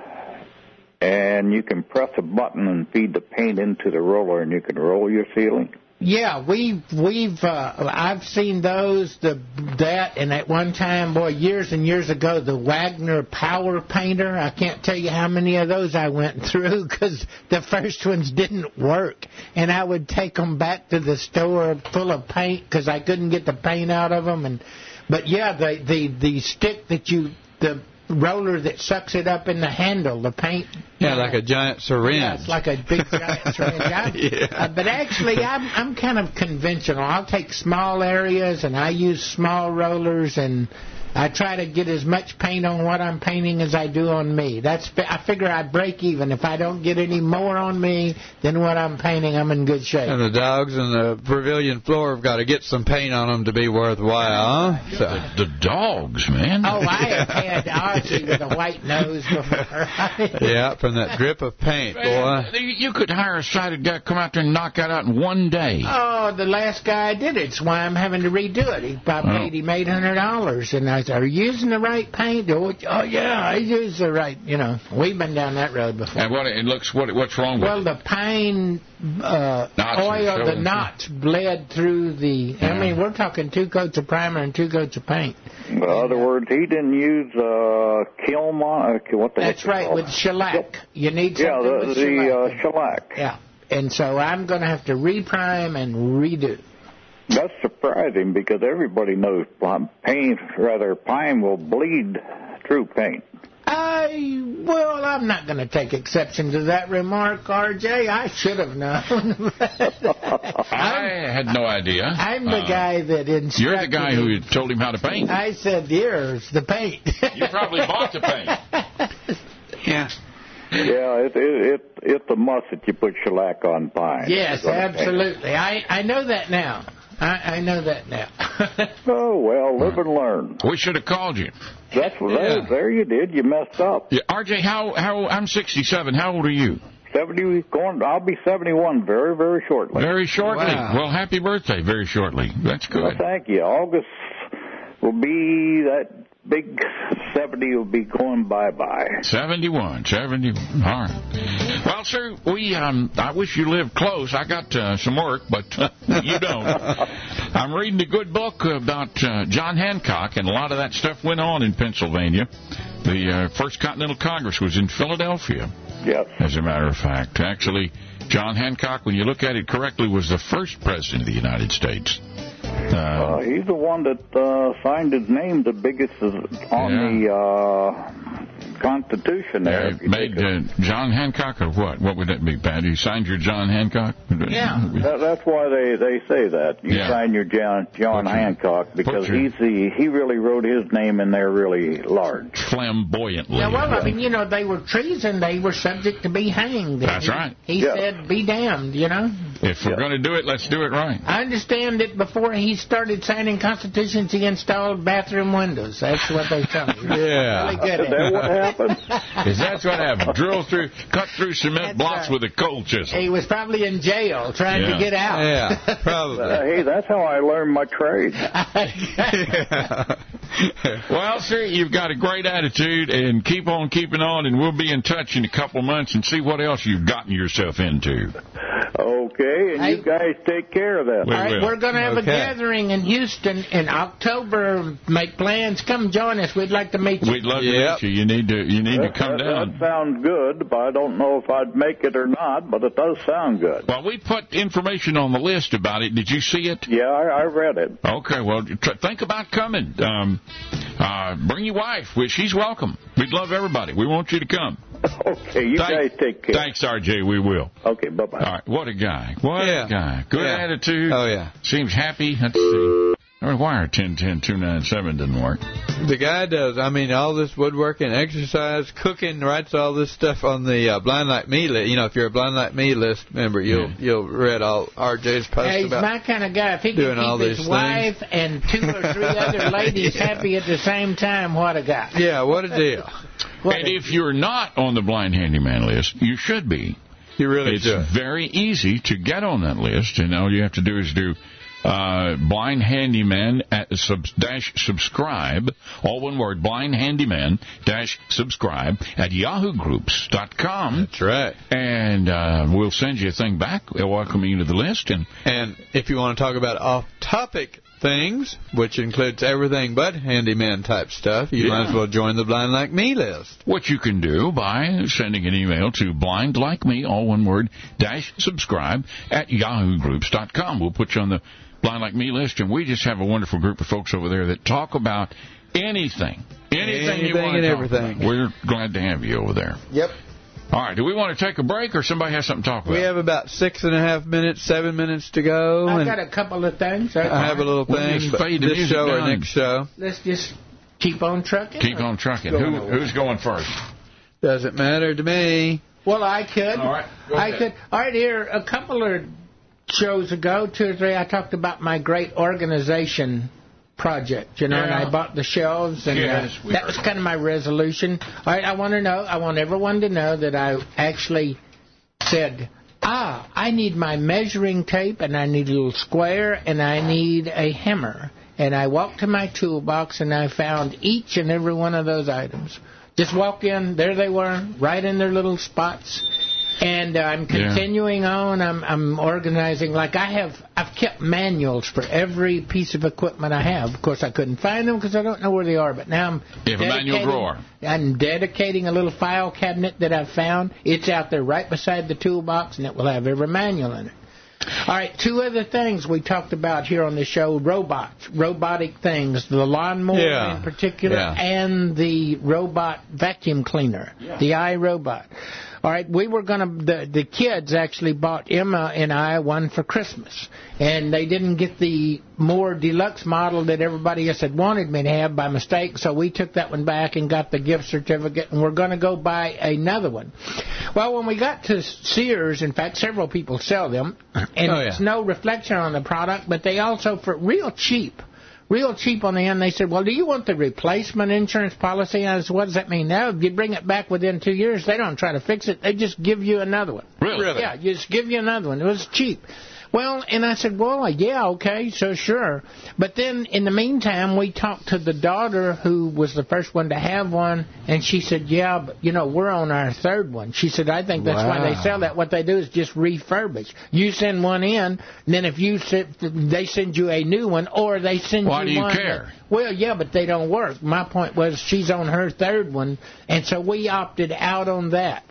and you can press a button and feed the paint into the roller, and you can roll your ceiling. Yeah, we've we've uh, I've seen those, the that, and at one time, boy, years and years ago, the Wagner Power Painter. I can't tell you how many of those I went through because the first ones didn't work, and I would take them back to the store full of paint because I couldn't get the paint out of them. And but yeah, the the the stick that you the roller that sucks it up in the handle, the paint. Yeah, like a giant syringe. Yeah, it's like a big giant syringe. I'm- Yeah. uh, but actually, I'm I'm kind of conventional. I'll take small areas and I use small rollers, and I try to get as much paint on what I'm painting as I do on me. That's I figure I break even if I don't get any more on me than what I'm painting. I'm in good shape. And the dogs on the pavilion floor have got to get some paint on them to be worthwhile. Huh? So. The, the dogs, man. Oh, I have had Ozzy with a white nose before. Yeah, from that drip of paint, boy. Man, you could hire a sighted guy to come out there and knock that out in one day. Oh, the last guy I did it. It's why I'm having to redo it. He, I paid him eight hundred dollars, and I I said, are you using the right paint? Oh, oh, yeah, I use the right, you know. We've been down that road before. And what it looks, what what's wrong with well, it? Well, the pine uh, oil, the knots bled through the, I mean, we're talking two coats of primer and two coats of paint. In other words, he didn't use uh, kiln, uh, what the That's heck right, with shellac. Yep. You need something yeah, the, with the, shellac. Uh, shellac. Yeah, and so I'm going to have to reprime and redo. That's surprising because everybody knows paint, rather pine will bleed through paint. I, well, I'm not going to take exception to that remark, R J. I should have known. I had no idea. I'm the uh, guy that instructed You're the guy him. who told him how to paint. I said, here's the paint. You probably bought the paint. Yeah. Yeah, it, it, it, it's a must that you put shellac on pine. Yes, absolutely. I, I know that now. I, I know that now. Oh, well, live and learn. We should have called you. That's what yeah. There you did. You messed up. Yeah, R J, how how I'm sixty-seven. How old are you? seventy. Going. I'll be seventy-one very, very shortly. Very shortly. Wow. Well, happy birthday. Very shortly. That's good. Well, thank you. August will be that big seventy will be going bye-bye. seventy-one. seventy-one. All right. Well, sir, we um, I wish you lived close. I got uh, some work, but uh, you don't. I'm reading a good book about uh, John Hancock, and a lot of that stuff went on in Pennsylvania. The uh, First Continental Congress was in Philadelphia. Yes. As a matter of fact. Actually, John Hancock, when you look at it correctly, was the first president of the United States. Uh, uh, he's the one that uh, signed his name the biggest on yeah. the uh, Constitution there. Uh, made uh, John Hancock, or what? What would that be, Pat? You signed your John Hancock? Yeah. That, that's why they, they say that. You yeah. sign your John, John your, Hancock because your, he's the he really wrote his name in there really large. Flamboyantly. Yeah, well, I mean, you know, they were treason. They were subject to be hanged. That's he, right. He yeah. said, be damned, you know. If we're yeah. going to do it, let's do it right. I understand that before he started signing constitutions, he installed bathroom windows. That's what they tell me. Yeah. Really good Is that what happened? Is that what happened? Drill through, cut through cement That's blocks right. with a cold chisel. He was probably in jail trying yeah. to get out. Yeah, probably. Uh, hey, that's how I learned my trade. Well, sir, you've got a great attitude, and keep on keeping on, and we'll be in touch in a couple months and see what else you've gotten yourself into. Okay, and I, you guys take care of that. We all right, will. we're going to have Okay. a gathering in Houston in October. Make plans. Come join us. We'd like to meet you. We'd love Yep. to meet you. You need to, you need that, to come that, down. That sounds good, but I don't know if I'd make it or not, but it does sound good. Well, we put information on the list about it. Did you see it? Yeah, I, I read it. Okay, well, tr- think about coming. Um, uh, bring your wife. We, she's welcome. We'd love everybody. We want you to come. Okay, you Thank, guys take care. Thanks, R J. We will. Okay, bye-bye. All right, what a guy. What Yeah. a guy. Good Yeah. attitude. Oh, yeah. Seems happy. Let's see. I don't know why our ten ten two nine seven didn't work. The guy does. I mean, all this woodworking, exercise, cooking, writes all this stuff on the uh, Blind Like Me list. You know, if you're a Blind Like Me list member, you'll Yeah. you'll read all R J's posts Hey, he's about. my kind of guy. If he doing can all keep these his things. wife and two or three other ladies Yeah. happy at the same time, what a guy. Yeah, what a deal. What And a, if you're not on the blind handyman list, you should be. You really It's should. very easy to get on that list, and all you have to do is do uh, blind handyman at sub, dash subscribe, all one word, blind handyman dash subscribe at yahoo groups dot com. That's right. And uh, we'll send you a thing back. We'll welcome you to the list. And And if you want to talk about off-topic things, which includes everything but handyman type stuff, you Yeah. might as well join the Blind Like Me list. what you can do by sending an email to blind like me, all one word, dash subscribe at yahoo groups dot com. We'll put you on the Blind Like Me list, and we just have a wonderful group of folks over there that talk about anything. Anything, you Anything want and to talk everything. about. We're glad to have you over there. Yep. All right, do we want to take a break, or somebody has something to talk about? We have about six and a half minutes, seven minutes to go. I and got a couple of things. I have a little We'll thing, just but fade the this music show or down. next show. Let's just keep on trucking. Keep on trucking. Who, who's going first? Doesn't matter to me. Well, I could. All right, go I ahead. could. All right, here, a couple of shows ago, two or three, I talked about my great organization project, you know, and Yeah. I bought the shelves, and Yes, uh, we that heard was that. kind of my resolution. All right, I want to know, I want everyone to know that I actually said, ah, I need my measuring tape, and I need a little square, and I need a hammer. and I walked to my toolbox, and I found each and every one of those items. Just walk in, there they were, right in their little spots. And uh, I'm continuing yeah. on. I'm, I'm organizing. Like I have, I've kept manuals for every piece of equipment I have. Of course, I couldn't find them because I don't know where they are. But now I'm you have a manual drawer. I'm dedicating a little file cabinet that I've found. It's out there right beside the toolbox, and it will have every manual in it. All right, two other things we talked about here on the show, robots, robotic things, the lawnmower yeah. in particular, yeah. and the robot vacuum cleaner, yeah. the iRobot. All right, we were going to, the, the kids actually bought Emma and I one for Christmas, and they didn't get the more deluxe model that everybody else had wanted me to have by mistake, so we took that one back and got the gift certificate, and we're going to go buy another one. Well, when we got to Sears, in fact, several people sell them, and oh, yeah. it's no reflection on the product, but they also, for real cheap, real cheap on the end, they said, well, do you want the replacement insurance policy? And I said, what does that mean? Now, if you bring it back within two years, they don't try to fix it. They just give you another one. Really? Yeah, just give you another one. It was cheap. Well, and I said, well, yeah, okay, so sure. But then, in the meantime, we talked to the daughter who was the first one to have one, and she said, yeah, but, you know, we're on our third one. She said, I think that's wow. why they sell that. What they do is just refurbish. You send one in, and then if you send, they send you a new one, or they send why you one. Why do you care? That, well, yeah, but they don't work. My point was she's on her third one, and so we opted out on that.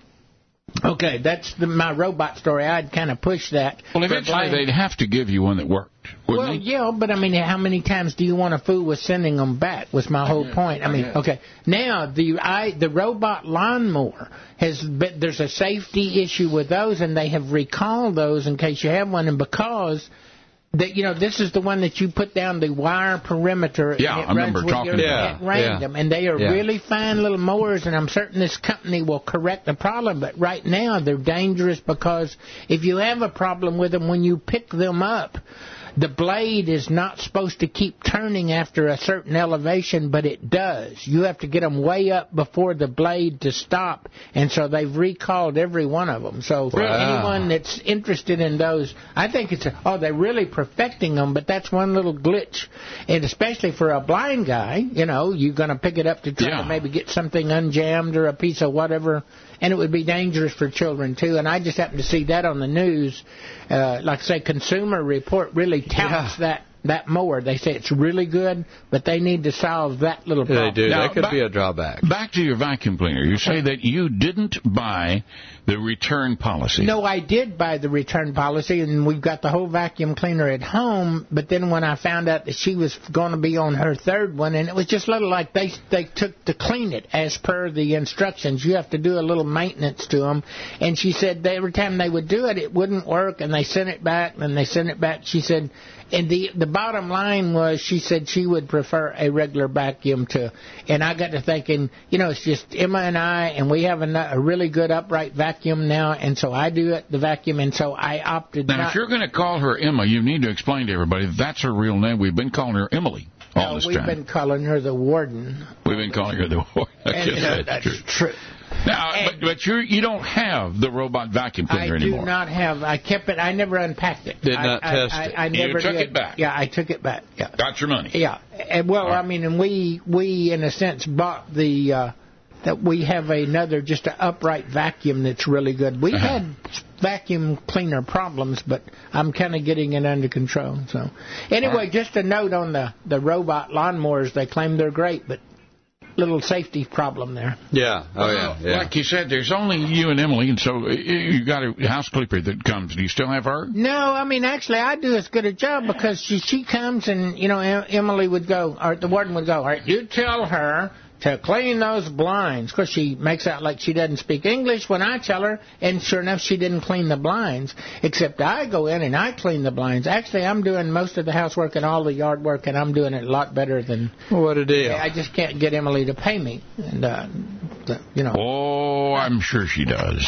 Okay, that's the, my robot story. I'd kind of push that. Well, eventually they'd have to give you one that worked, wouldn't Well, they? yeah, but I mean, how many times do you want to fool with sending them back? Was my whole point. I mean, okay. Now the I the robot lawnmower has been, there's a safety issue with those, and they have recalled those in case you have one, and because. That you know, this is the one that you put down the wire perimeter. Yeah, and it I remember runs talking with your, about at random, yeah. and they are yeah. really fine little mowers. And I'm certain this company will correct the problem. But right now, they're dangerous because if you have a problem with them when you pick them up, the blade is not supposed to keep turning after a certain elevation, but it does. You have to get them way up before the blade to stop, and so they've recalled every one of them. So for wow. anyone that's interested in those, I think it's, a, oh, they're really perfecting them, but that's one little glitch. And especially for a blind guy, you know, you're going to pick it up to try yeah. to maybe get something unjammed or a piece of whatever, and it would be dangerous for children, too. And I just happened to see that on the news. Uh, like I say, Consumer Report really touts yeah. that, that mower. They say it's really good, but they need to solve that little problem. They do. Now, that could back, be a drawback. Back to your vacuum cleaner. You say that you didn't buy the return policy. No, I did buy the return policy, and we've got the whole vacuum cleaner at home. But then when I found out that she was going to be on her third one, and it was just a little like they they took to clean it as per the instructions. You have to do a little maintenance to them. And she said that every time they would do it, it wouldn't work, and they sent it back, and they sent it back. She said, and the the bottom line was, she said she would prefer a regular vacuum to. And I got to thinking, you know, it's just Emma and I, and we have a, a really good upright vacuum now, and so I do it, the vacuum, and so I opted now, not. If you're going to call her Emma, you need to explain to everybody that that's her real name. We've been calling her Emily all no, this we've time. We've been calling her the warden. We've been calling her the warden. I and, guess uh, that's, that's true. true. Now, but, but you you don't have the robot vacuum cleaner I anymore. I do not have. I kept it. I never unpacked it. Did I, not I, test I, it. I, I never You took did. it back. Yeah, I took it back. Yeah. Got your money. Yeah. And, well, right. I mean, and we we in a sense bought the uh, that we have another just an upright vacuum that's really good. We uh-huh. had vacuum cleaner problems, but I'm kind of getting it under control. So anyway, right. just a note on the the robot lawnmowers. They claim they're great, but little safety problem there. Yeah. Oh, well, yeah. yeah. Like you said, there's only you and Emily, and so you got a house clipper that comes. Do you still have her? No, I mean, actually, I do as good a job because she, she comes and, you know, Emily would go, or the warden would go, all right, you tell her to clean those blinds, because she makes out like she doesn't speak English when I tell her, and sure enough, she didn't clean the blinds, except I go in and I clean the blinds. Actually, I'm doing most of the housework and all the yard work, and I'm doing it a lot better than... What a deal. I just can't get Emily to pay me, and, uh, you know... Oh, I'm sure she does.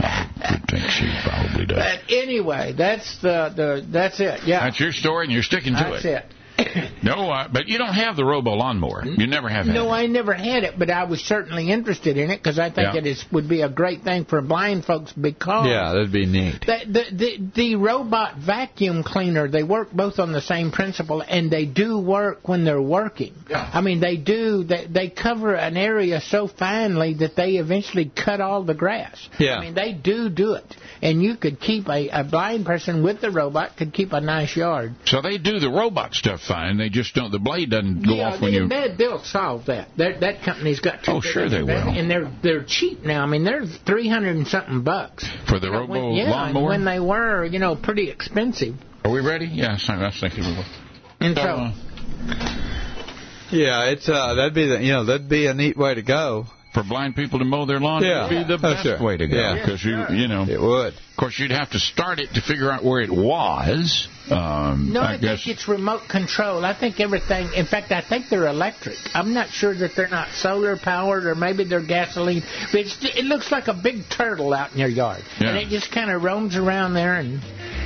I would think she probably does. But anyway, that's the, the that's it, yeah. That's your story, and you're sticking to that's it. That's it. No, uh, but you don't have the robo lawnmower. You never have had No, it. I never had it, but I was certainly interested in it because I think Yeah. it is would be a great thing for blind folks because Yeah, that'd be neat. the, the the the robot vacuum cleaner, they work both on the same principle, and they do work when they're working. Yeah. I mean, they do. They, they cover an area so finely that they eventually cut all the grass. Yeah. I mean, they do do it, and you could keep a, a blind person with the robot could keep a nice yard. So they do the robot stuff fine. They just don't. The blade doesn't go yeah, off when they, you. they, they'll solve that. They're, that company's got. Two Oh, sure they will. and they're they're cheap now. I mean, they're three hundred and something bucks For the But robo when, yeah, and lawnmower? when they were, you know, pretty expensive. Are we ready? Yes, I was thinking we were. And So, so, uh, Yeah, it's uh, that'd be the, you know that'd be a neat way to go. for blind people to mow their lawn, Yeah. would be the Oh, best sure. way to go. Yeah. Because you, you know, It would. of course, you'd have to start it to figure out where it was. Um, no, I, I, guess. think it's remote control. I think everything. In fact, I think they're electric. I'm not sure that they're not solar powered or maybe they're gasoline. But it's, it looks like a big turtle out in your yard, Yeah. and it just kind of roams around there and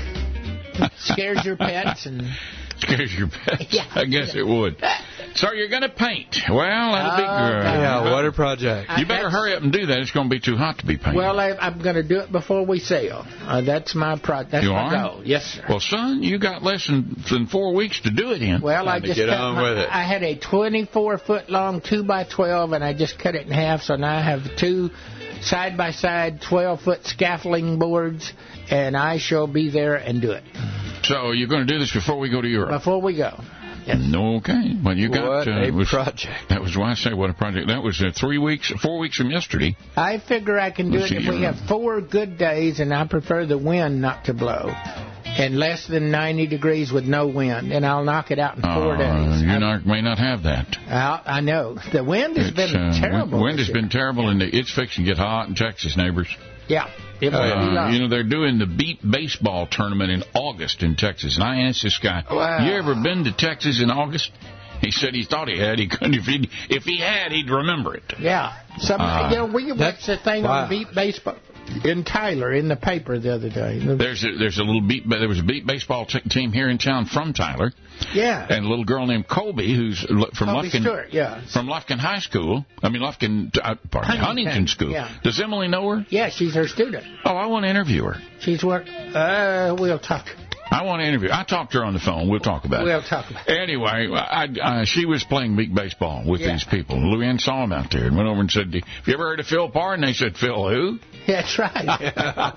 scares your pets and. Scares your pets. Yeah. I guess it would. So you're going to paint. Well, that'll be Oh, good. God. Yeah, water project. You better hurry up and do that. It's going to be too hot to be painting. Well, I, I'm going to do it before we sail. Uh, that's my pro. That's You my are? goal. Yes, sir. Well, son, you got less than, than four weeks to do it in. Well, I Time to just get cut on my, with it. I had a twenty-four foot long two by twelve, and I just cut it in half. So now I have two side by side twelve foot scaffolding boards, and I shall be there and do it So you're going to do this before we go to Europe. before we go. Yes. Okay. Well, you got What uh, a was- project. That was why I say what a project. That was uh, three weeks, four weeks from yesterday. I figure I can do Let's it if see, we uh, have four good days, and I prefer the wind not to blow, and less than ninety degrees with no wind, and I'll knock it out in four Uh, days. you I, not, may not have that. I, I know the wind has It's, been uh, terrible. Wind this has year. been terrible, and it's fixing to get hot in Texas, neighbors. Yeah. It will be Uh, long. you know, they're doing the Beat Baseball tournament in August in Texas. And I asked this guy, Wow. you ever been to Texas in August? He said he thought he had. He couldn't. If he if he had, he'd remember it. Yeah. Some, Uh, you know, we watched the thing wow. on Beat Baseball in Tyler in the paper the other day. There's a, there's a little beat. There was a beat baseball t- team here in town from Tyler, Yeah. and a little girl named Colby, who's l- from Colby Lufkin, Stewart, yeah. from Lufkin High School. I mean Lufkin, uh, pardon me, Huntington, Huntington School. yeah. Does Emily know her? Yeah, she's her student. Oh, I want to interview her. She's worked. Uh, we'll talk. I want to interview. I talked to her on the phone. We'll talk about We'll it. talk about it. Anyway, I, I, she was playing big baseball with Yeah. these people. Luann saw them out there and went over and said, "Have you ever heard of Phil Parr?" And they said, "Phil who?" That's right.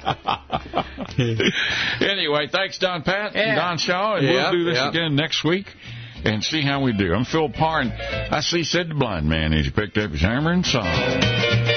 Anyway, thanks, Don Pat Yeah. and Don Shaw, and Yeah, we'll do this yeah. again next week and see how we do. I'm Phil Parr, and I see said the blind man as he picked up his hammer and saw.